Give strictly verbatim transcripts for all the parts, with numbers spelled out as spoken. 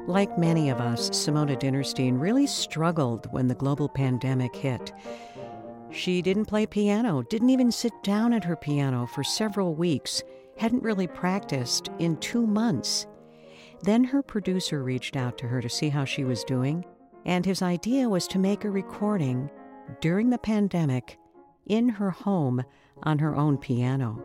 Like many of us, Simona Dinnerstein really struggled when the global pandemic hit. She didn't play piano, didn't even sit down at her piano for several weeks, hadn't really practiced in two months. Then her producer reached out to her to see how she was doing, and his idea was to make a recording during the pandemic in her home on her own piano.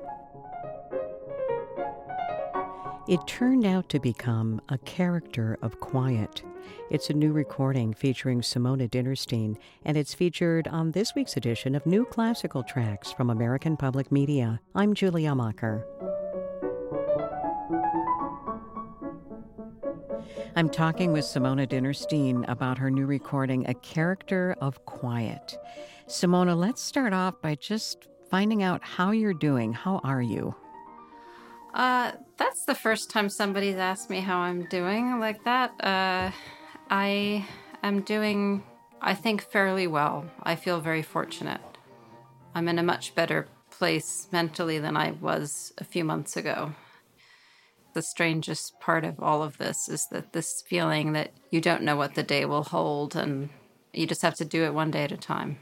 It turned out to become A Character of Quiet. It's a new recording featuring Simona Dinnerstein, and it's featured on this week's edition of New Classical Tracks from American Public Media. I'm Julia Macher. I'm talking with Simona Dinnerstein about her new recording, A Character of Quiet. Simona, let's start off by just finding out how you're doing. How are you? Uh, that's the first time somebody's asked me how I'm doing like that. Uh, I am doing, I think, fairly well. I feel very fortunate. I'm in a much better place mentally than I was a few months ago. The strangest part of all of this is that this feeling that you don't know what the day will hold and you just have to do it one day at a time.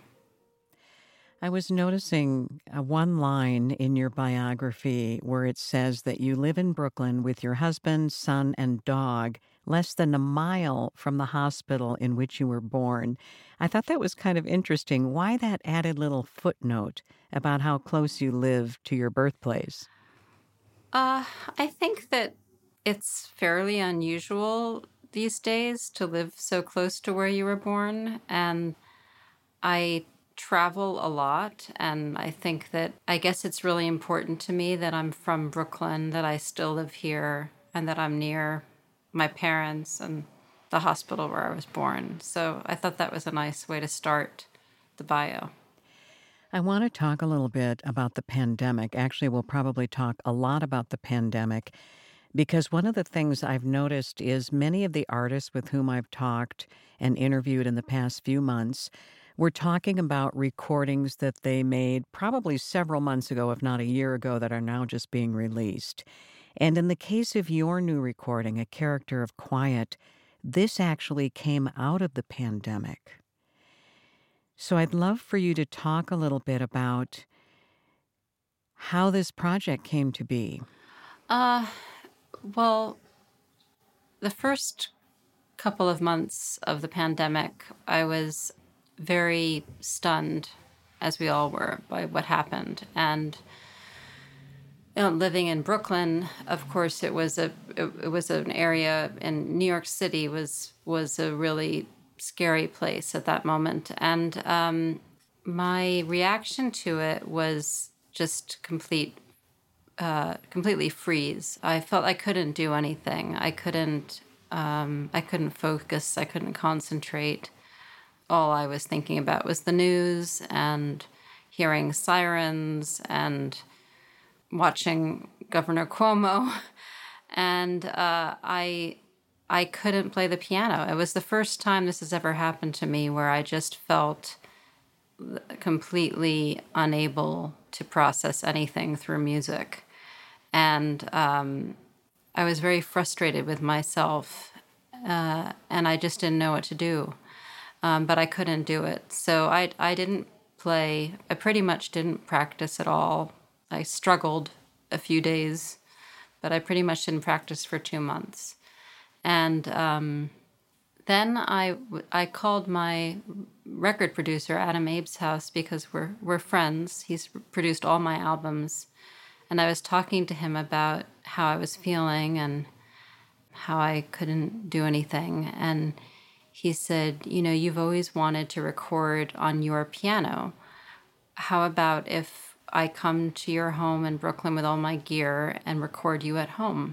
I was noticing uh, one line in your biography where it says that you live in Brooklyn with your husband, son, and dog, less than a mile from the hospital in which you were born. I thought that was kind of interesting. Why that added little footnote about how close you live to your birthplace? Uh, I think that it's fairly unusual these days to live so close to where you were born, and I travel a lot, and I think that I guess it's really important to me that I'm from Brooklyn, that I still live here, and that I'm near my parents and the hospital where I was born. So I thought that was a nice way to start the bio. I want to talk a little bit about the pandemic. Actually, we'll probably talk a lot about the pandemic because one of the things I've noticed is many of the artists with whom I've talked and interviewed in the past few months were talking about recordings that they made probably several months ago, if not a year ago, that are now just being released. And in the case of your new recording, A Character of Quiet, this actually came out of the pandemic. So I'd love for you to talk a little bit about how this project came to be. Uh, well, the first couple of months of the pandemic, I was very stunned, as we all were, by what happened. And you know, living in Brooklyn, of course, it was a it, it was an area, in New York City was was a really scary place at that moment. And um, my reaction to it was just complete, uh, completely freeze. I felt I couldn't do anything. I couldn't, um, I couldn't focus. I couldn't concentrate. All I was thinking about was the news and hearing sirens and watching Governor Cuomo. And uh, I I couldn't play the piano. It was the first time this has ever happened to me where I just felt completely unable to process anything through music. And um, I was very frustrated with myself, uh, and I just didn't know what to do. Um, but I couldn't do it. So I, I didn't play. I pretty much didn't practice at all. I struggled a few days, but I pretty much didn't practice for two months. And um, then I, I called my record producer, Adam Abeshouse, because we're, we're friends. He's produced all my albums. And I was talking to him about how I was feeling and how I couldn't do anything. And he said, you know, you've always wanted to record on your piano. How about if I come to your home in Brooklyn with all my gear and record you at home?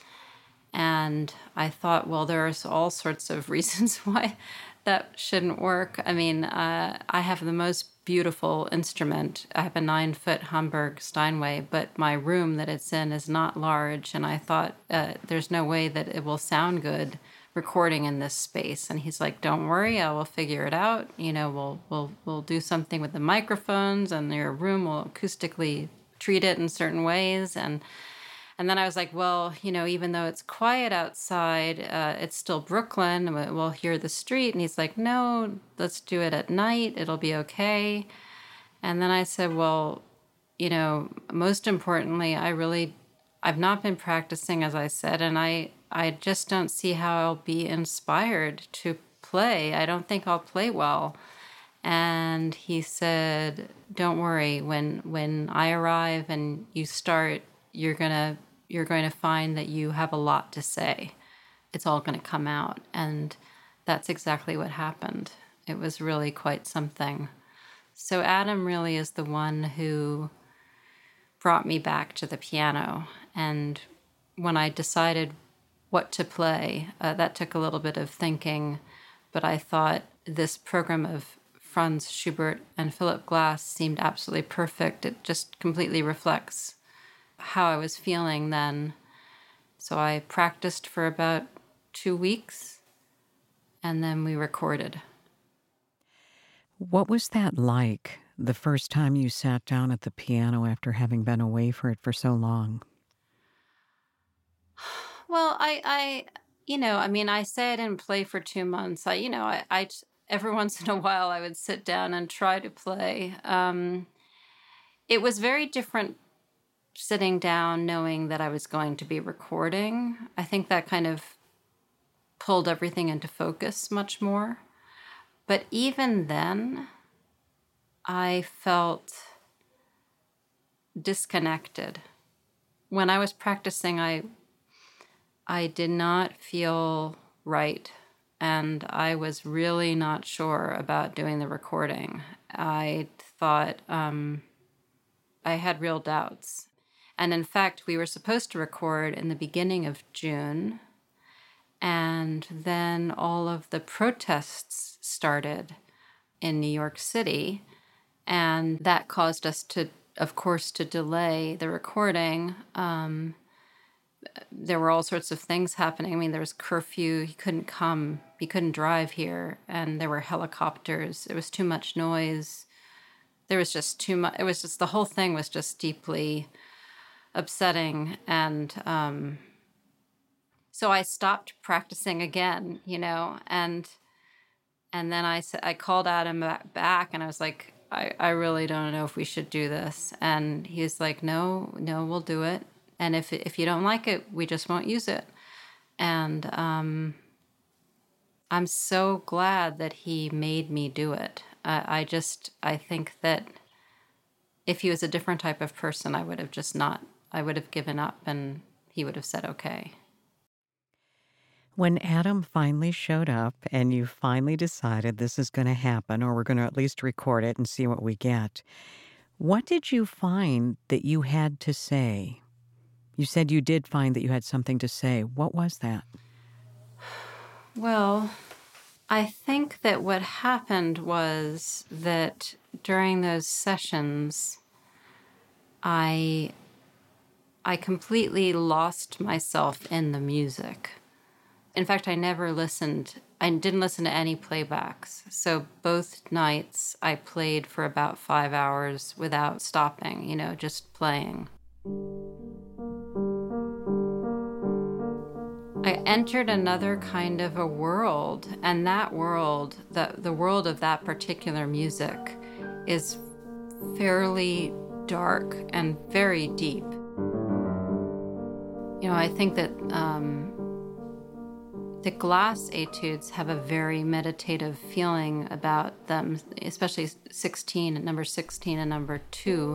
And I thought, well, there's all sorts of reasons why that shouldn't work. I mean, uh, I have the most beautiful instrument. I have a nine-foot Hamburg Steinway, but my room that it's in is not large. And I thought, uh, there's no way that it will sound good recording in this space. And he's like, don't worry, I will figure it out. You know, we'll we'll we'll do something with the microphones, and your room will acoustically treat it in certain ways. And And then I was like, well, you know, even though it's quiet outside, uh, it's still Brooklyn. and we- We'll hear the street. And he's like, no, let's do it at night. It'll be okay. And then I said, well, you know, most importantly, I really, I've not been practicing, as I said, and I, I just don't see how I'll be inspired to play. I don't think I'll play well. And he said, don't worry, when when I arrive and you start, you're gonna you're going to find that you have a lot to say. It's all going to come out. And that's exactly what happened. It was really quite something. So Adam really is the one who brought me back to the piano. And when I decided what to play, uh, that took a little bit of thinking, but I thought this program of Franz Schubert and Philip Glass seemed absolutely perfect. It just completely reflects how I was feeling then. So I practiced for about two weeks, and then we recorded. What was that like, the first time you sat down at the piano after having been away for it for so long? Well, I, I, you know, I mean, I say I didn't play for two months. I, you know, I, I every once in a while I would sit down and try to play. Um, it was very different sitting down knowing that I was going to be recording. I think that kind of pulled everything into focus much more. But even then, I felt disconnected. When I was practicing, I I did not feel right, and I was really not sure about doing the recording. I thought um, I had real doubts. And in fact, we were supposed to record in the beginning of June, and then all of the protests started in New York City, and that caused us to, of course, to delay the recording. Um, there were all sorts of things happening. I mean, there was curfew. He couldn't come. He couldn't drive here, and there were helicopters. It was too much noise. There was just too much. It was just, the whole thing was just deeply upsetting. And um, so I stopped practicing again, you know, and and then I, I called Adam back, and I was like, I, I really don't know if we should do this. And he's like, no, no, we'll do it. And if if you don't like it, we just won't use it. And um, I'm so glad that he made me do it. Uh, I just, I think that if he was a different type of person, I would have just not, I would have given up, and he would have said, okay. When Adam finally showed up and you finally decided this is going to happen, or we're going to at least record it and see what we get, what did you find that you had to say? You said you did find that you had something to say. What was that? Well, I think that what happened was that during those sessions, I I completely lost myself in the music. In fact, I never listened. I didn't listen to any playbacks. So both nights I played for about five hours without stopping, you know, just playing. I entered another kind of a world, and that world, the, the world of that particular music, is fairly dark and very deep. You know, I think that um, the Glass etudes have a very meditative feeling about them, especially sixteen, number sixteen and number two.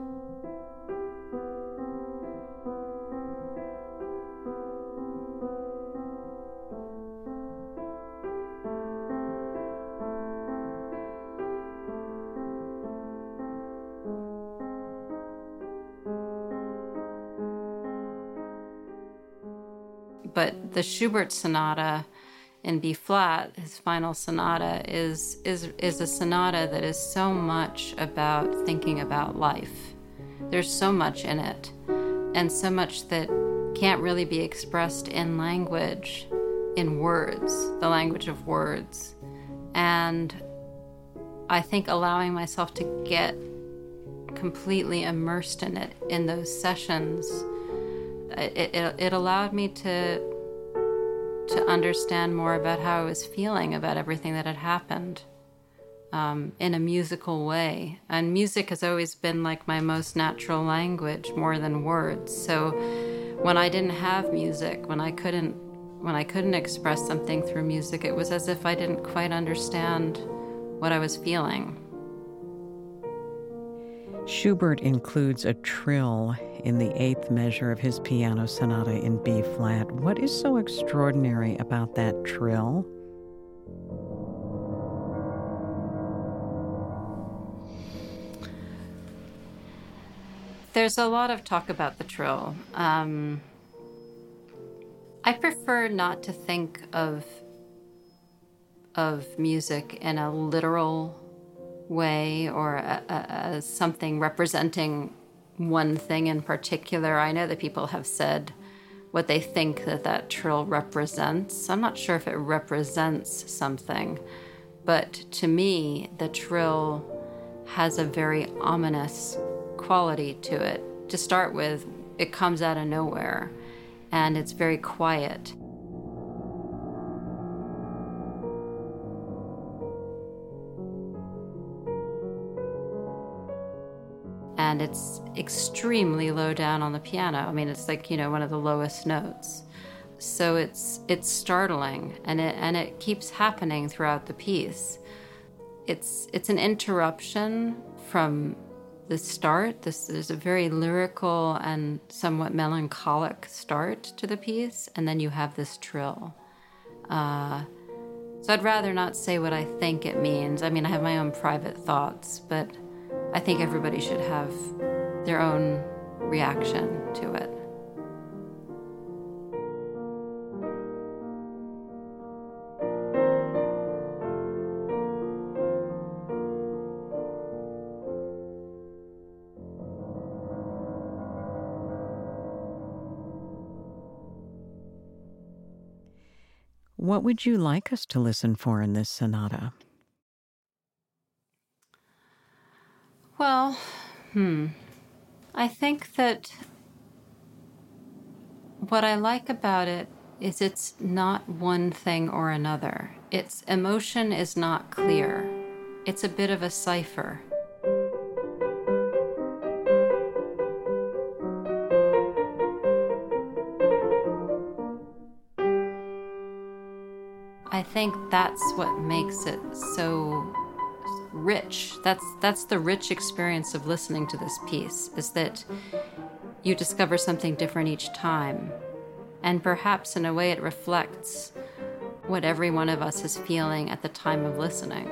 But the Schubert sonata in B flat, his final sonata, is is is a sonata that is so much about thinking about life. There's so much in it, and so much that can't really be expressed in language, in words, the language of words. And I think allowing myself to get completely immersed in it in those sessions it, it, it allowed me to to understand more about how I was feeling about everything that had happened um, in a musical way. And music has always been like my most natural language, more than words. So when I didn't have music, when I couldn't when I couldn't express something through music, it was as if I didn't quite understand what I was feeling. Schubert includes a trill in the eighth measure of his piano sonata in B flat. What is so extraordinary about that trill? There's a lot of talk about the trill. Um, I prefer not to think of of music in a literal way or a, a, as something representing one thing in particular. I know that people have said what they think that that trill represents. I'm not sure if it represents something, but to me, the trill has a very ominous quality to it. To start with, it comes out of nowhere, and it's very quiet. And it's extremely low down on the piano. I mean, it's like, you know, one of the lowest notes. So it's it's startling, and it and it keeps happening throughout the piece. It's it's an interruption from the start. This is a very lyrical and somewhat melancholic start to the piece, and then you have this trill. Uh, so I'd rather not say what I think it means. I mean, I have my own private thoughts, but I think everybody should have their own reaction to it. What would you like us to listen for in this sonata? Well, hmm. I think that what I like about it is it's not one thing or another. Its emotion is not clear. It's a bit of a cipher. I think that's what makes it so rich. That's that's the rich experience of listening to this piece, is that you discover something different each time. And perhaps in a way it reflects what every one of us is feeling at the time of listening.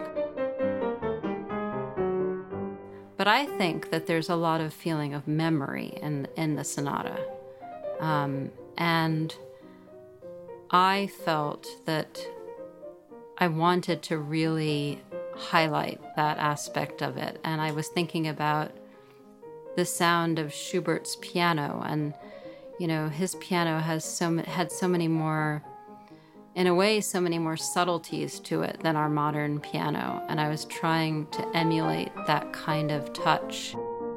But I think that there's a lot of feeling of memory in, in the sonata. Um, and I felt that I wanted to really highlight that aspect of it. And I was thinking about the sound of Schubert's piano, and you know, his piano has so had so many more, in a way, so many more subtleties to it than our modern piano. And I was trying to emulate that kind of touch.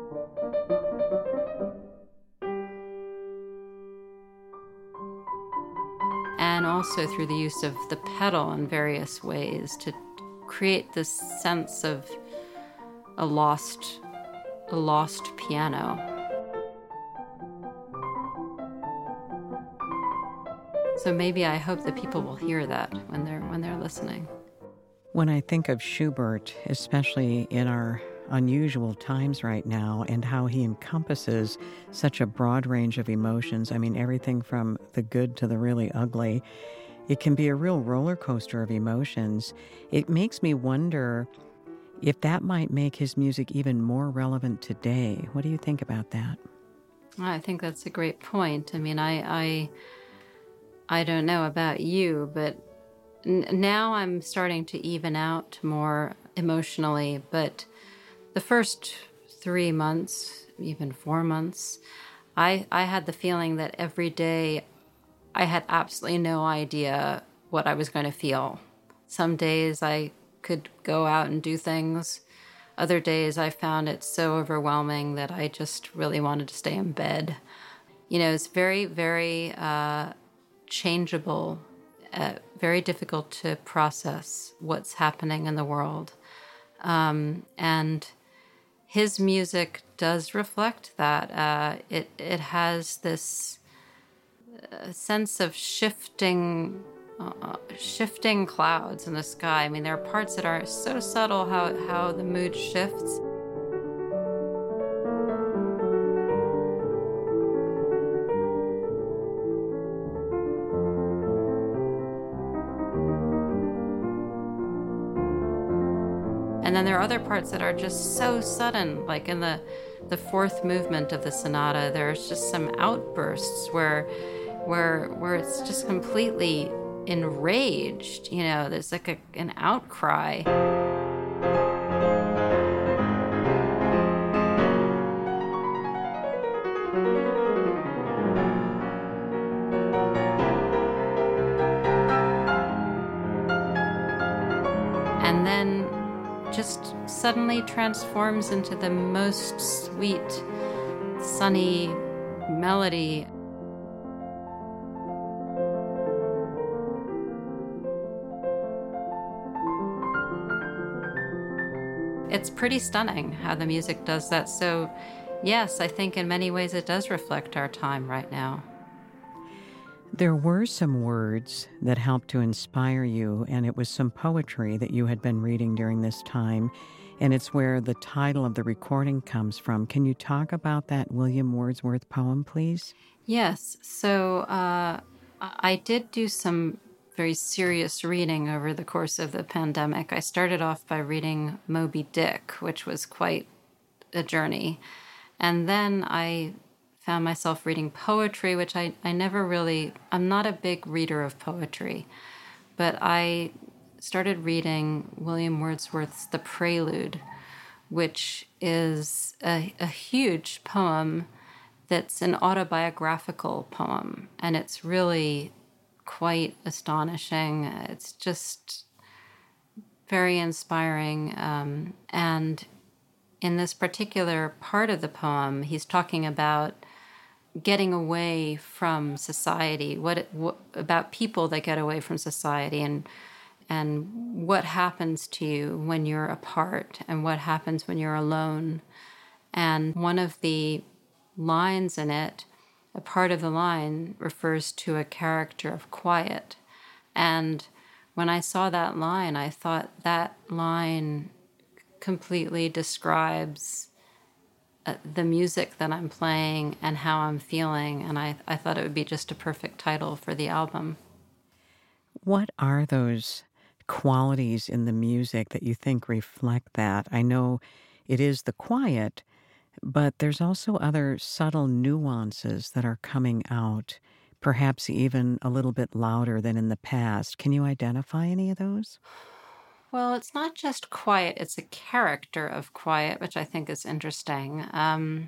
And also through the use of the pedal in various ways to create this sense of a lost, a lost piano. So maybe I hope that people will hear that when they're when they're listening. When I think of Schubert, especially in our unusual times right now, and how he encompasses such a broad range of emotions, I mean, everything from the good to the really ugly, it can be a real roller coaster of emotions. It makes me wonder if that might make his music even more relevant today. What do you think about that? I think that's a great point. I mean, I I, I don't know about you, but n- now I'm starting to even out more emotionally. But the first three months, even four months, I I had the feeling that every day I had absolutely no idea what I was going to feel. Some days I could go out and do things. Other days I found it so overwhelming that I just really wanted to stay in bed. You know, it's very, very uh, changeable, uh, very difficult to process what's happening in the world. Um, and his music does reflect that. Uh, it, it has this uh, sense of shifting uh, shifting clouds in the sky. I mean, there are parts that are so subtle how, how the mood shifts. And then there are other parts that are just so sudden, like in the the fourth movement of the sonata, there's just some outbursts where where where it's just completely enraged. You know, there's like a, an outcry. And then just suddenly transforms into the most sweet, sunny melody. It's pretty stunning how the music does that. So, yes, I think in many ways it does reflect our time right now. There were some words that helped to inspire you, and it was some poetry that you had been reading during this time, and it's where the title of the recording comes from. Can you talk about that William Wordsworth poem, please? Yes. So uh, I did do some very serious reading over the course of the pandemic. I started off by reading Moby Dick, which was quite a journey. And then I found myself reading poetry, which I, I never really, I'm not a big reader of poetry, but I started reading William Wordsworth's The Prelude, which is a, a huge poem that's an autobiographical poem, and it's really quite astonishing. It's just very inspiring, um, and in this particular part of the poem, he's talking about getting away from society, what, what about people that get away from society, and and what happens to you when you're apart, and what happens when you're alone. And one of the lines in it, a part of the line refers to a character of quiet. And when I saw that line, I thought that line completely describes uh, the music that I'm playing and how I'm feeling, and I, I thought it would be just a perfect title for the album. What are those qualities in the music that you think reflect that? I know it is the quiet, but there's also other subtle nuances that are coming out, perhaps even a little bit louder than in the past. Can you identify any of those? Well, it's not just quiet, it's a character of quiet, which I think is interesting. Um,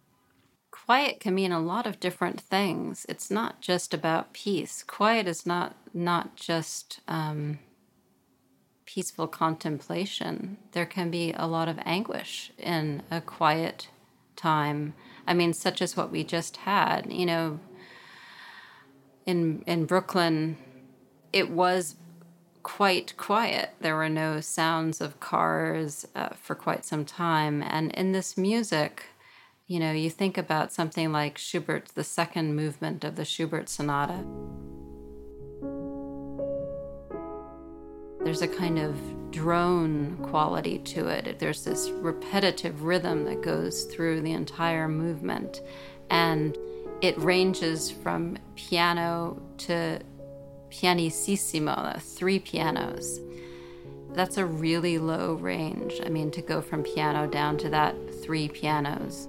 quiet can mean a lot of different things. It's not just about peace. Quiet is not not just um, peaceful contemplation. There can be a lot of anguish in a quiet time. I mean, such as what we just had. You know, in in Brooklyn, it was quite quiet. There were no sounds of cars uh, for quite some time. And in this music, you know, you think about something like Schubert's, the second movement of the Schubert Sonata. There's a kind of drone quality to it. There's this repetitive rhythm that goes through the entire movement. And it ranges from piano to pianissimo, three pianos. That's a really low range. I mean, to go from piano down to that three pianos.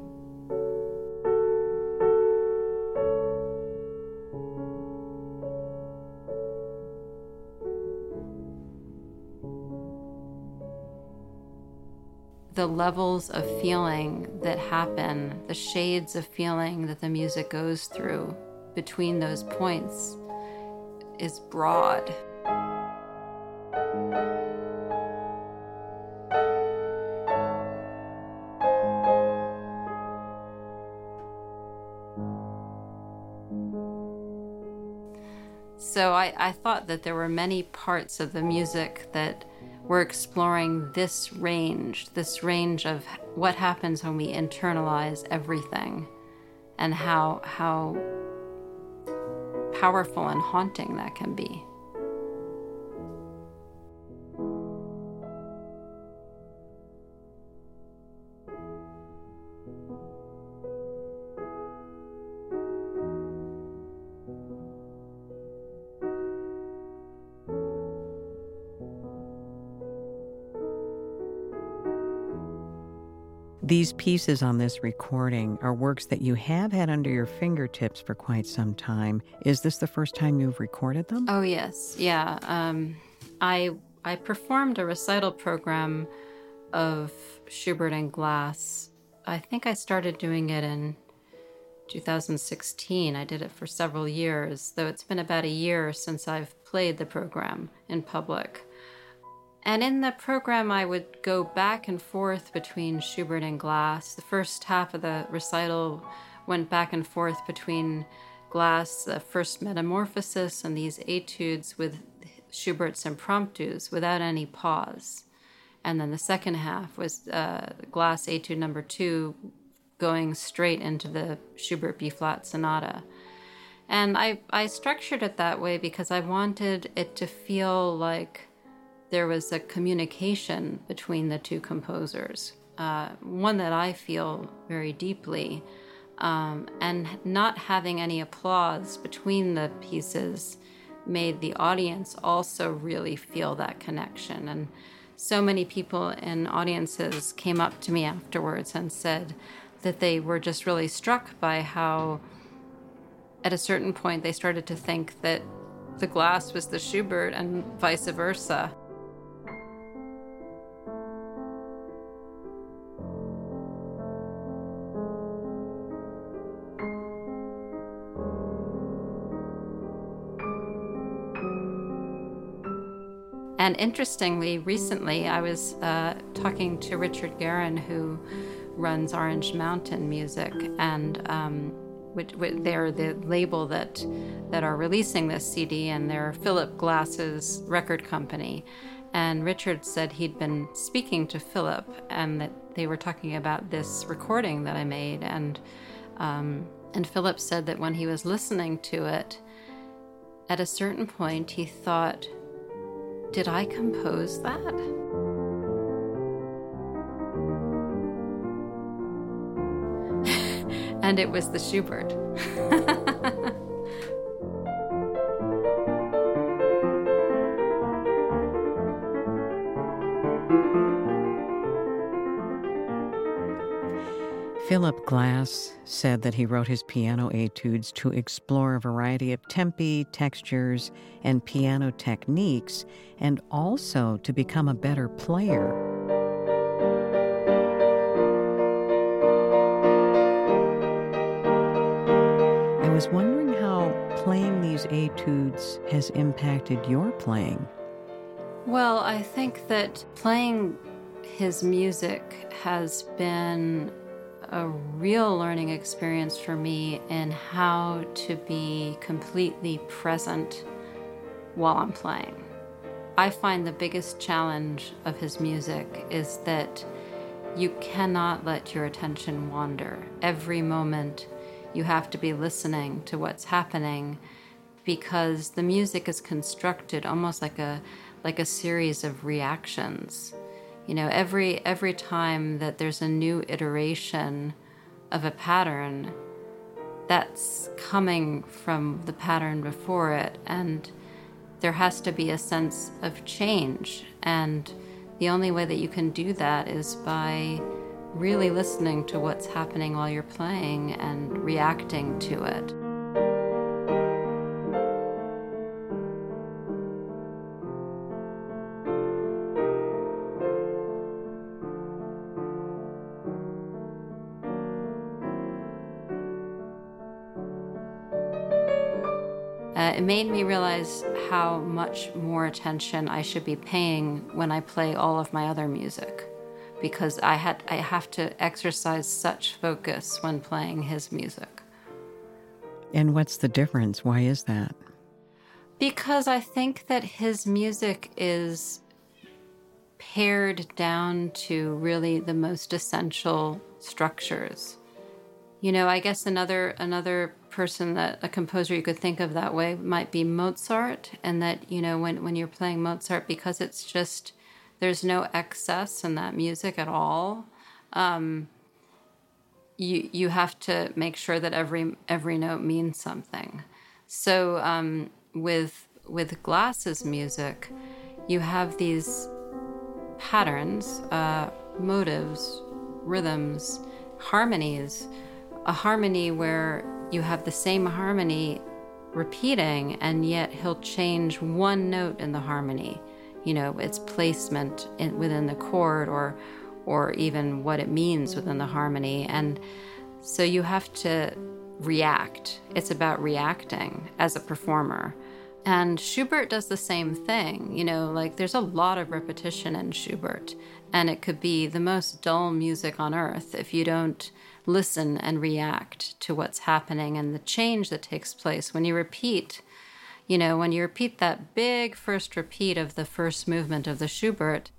The levels of feeling that happen, the shades of feeling that the music goes through between those points is broad. So I, I thought that there were many parts of the music that were exploring this range, this range of what happens when we internalize everything, and how how powerful and haunting that can be. These pieces on this recording are works that you have had under your fingertips for quite some time. Is this the first time you've recorded them? Oh, yes. Yeah. Um, I I performed a recital program of Schubert and Glass. I think I started doing it in two thousand sixteen. I did it for several years, though it's been about a year since I've played the program in public. And in the program, I would go back and forth between Schubert and Glass. The first half of the recital went back and forth between Glass, the first Metamorphosis, and these etudes with Schubert's impromptus without any pause. And then the second half was uh, Glass Etude number two, going straight into the Schubert B-flat sonata. And I, I structured it that way because I wanted it to feel like there was a communication between the two composers, uh, one that I feel very deeply, um, and not having any applause between the pieces made the audience also really feel that connection. And so many people in audiences came up to me afterwards and said that they were just really struck by how at a certain point they started to think that the Glass was the Schubert and vice versa. And interestingly, recently I was uh, talking to Richard Guerin, who runs Orange Mountain Music, and um, which, which, they're the label that that are releasing this C D, and they're Philip Glass's record company. And Richard said he'd been speaking to Philip, and that they were talking about this recording that I made, and um, and Philip said that when he was listening to it, at a certain point he thought, did I compose that? And it was the Schubert. Philip Glass said that he wrote his piano etudes to explore a variety of tempi, textures, and piano techniques, and also to become a better player. I was wondering how playing these etudes has impacted your playing. Well, I think that playing his music has been a real learning experience for me in how to be completely present while I'm playing. I find the biggest challenge of his music is that you cannot let your attention wander. Every moment you have to be listening to what's happening, because the music is constructed almost like a like a series of reactions. You know, every every time that there's a new iteration of a pattern, that's coming from the pattern before it, and there has to be a sense of change. And the only way that you can do that is by really listening to what's happening while you're playing and reacting to it. Uh, it made me realize how much more attention I should be paying when I play all of my other music, because I had I have to exercise such focus when playing his music. And what's the difference? Why is that? Because I think that his music is pared down to really the most essential structures. You know, I guess another another person that a composer you could think of that way might be Mozart, and that, you know, when when you're playing Mozart, because it's just there's no excess in that music at all. Um, you you have to make sure that every every note means something. So um, with with Glass's music, you have these patterns, uh, motives, rhythms, harmonies. A harmony where you have the same harmony repeating, and yet he'll change one note in the harmony, you know, its placement in, within the chord, or or even what it means within the harmony. And so you have to react. It's about reacting as a performer. And Schubert does the same thing. You know, like there's a lot of repetition in Schubert, and it could be the most dull music on earth if you don't listen and react to what's happening and the change that takes place when you repeat. You know, when you repeat that big first repeat of the first movement of the Schubert,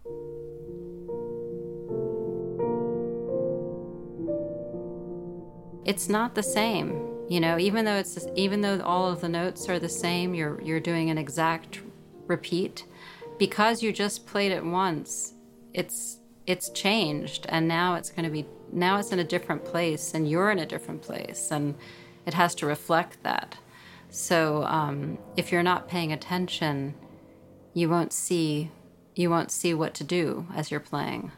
it's not the same. You know, even though it's even though all of the notes are the same, you're you're doing an exact repeat, because you just played it once. It's it's changed, and now it's going to be now it's in a different place, and you're in a different place, and it has to reflect that. So um, if you're not paying attention, you won't see you won't see what to do as you're playing.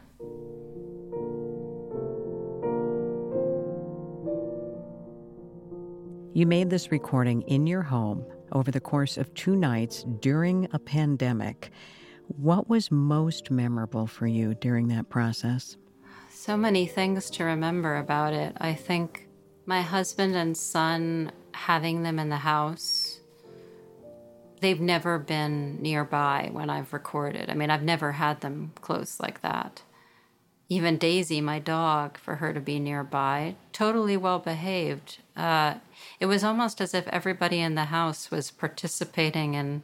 You made this recording in your home over the course of two nights during a pandemic. What was most memorable for you during that process? So many things to remember about it. I think my husband and son, having them in the house, they've never been nearby when I've recorded. I mean, I've never had them close like that. Even Daisy, my dog, for her to be nearby, totally well behaved. Uh, it was almost as if everybody in the house was participating in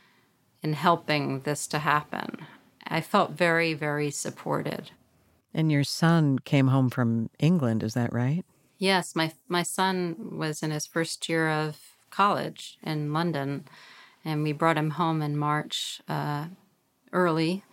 in helping this to happen. I felt very, very supported. And your son came home from England, is that right? Yes, my my son was in his first year of college in London, and we brought him home in March uh, early.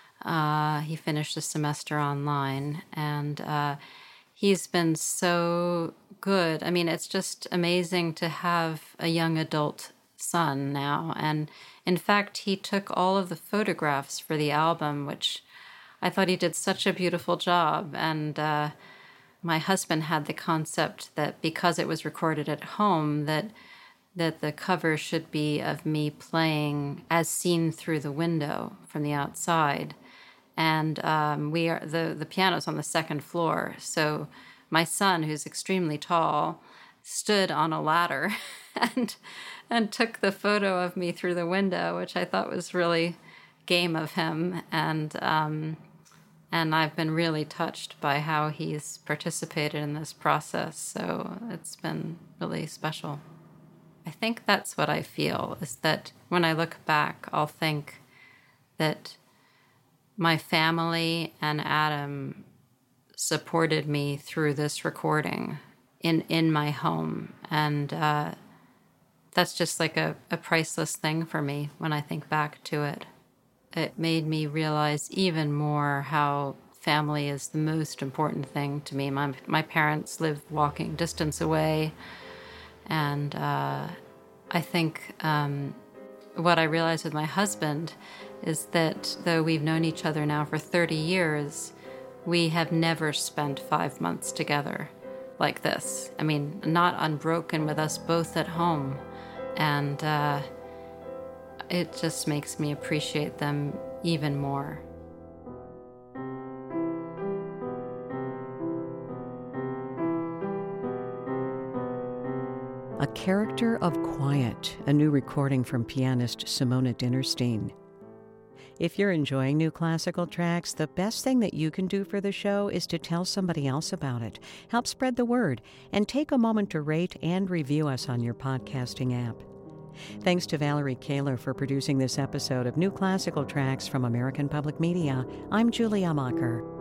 Uh, he finished the semester online, and uh, he's been so good. I mean, it's just amazing to have a young adult son now. And in fact, he took all of the photographs for the album, which I thought he did such a beautiful job. And uh, my husband had the concept that because it was recorded at home, that that the cover should be of me playing as seen through the window from the outside. And um, we are the, the piano's on the second floor. So my son, who's extremely tall, stood on a ladder and and took the photo of me through the window, which I thought was really game of him. And um, and I've been really touched by how he's participated in this process. So it's been really special. I think that's what I feel, is that when I look back, I'll think that my family and Adam supported me through this recording in, in my home. And uh, that's just like a, a priceless thing for me when I think back to it. It made me realize even more how family is the most important thing to me. My, my parents live walking distance away. And uh, I think um, what I realized with my husband is that though we've known each other now for thirty years, we have never spent five months together like this. I mean, not unbroken, with us both at home. And uh, it just makes me appreciate them even more. A Character of Quiet, a new recording from pianist Simona Dinnerstein. If you're enjoying New Classical Tracks, the best thing that you can do for the show is to tell somebody else about it. Help spread the word, and take a moment to rate and review us on your podcasting app. Thanks to Valerie Kaler for producing this episode of New Classical Tracks from American Public Media. I'm Julia Mocker.